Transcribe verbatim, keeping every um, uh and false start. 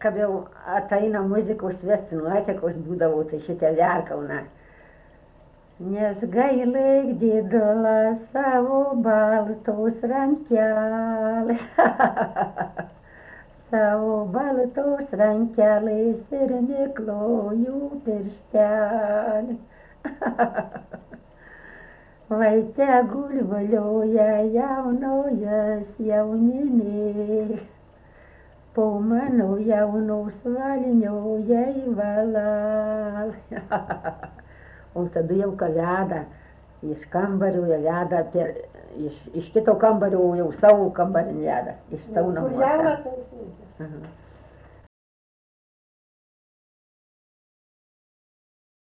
kad jau ateina muzikos vesti nuotekos būdavo, tai šitie verkauna. Nes gailėk didula savo baltos rankelės, savo baltos rankelės ir miklojų pirštelį. Vai tegul valioja jaunojas jaunimė, po mano jaunos valinioja į valą. O tada jau ką veda, iš kambario jau veda, per, iš, iš kito kambario jau savo kambarį veda, iš savo namuose. Kur jaunas ar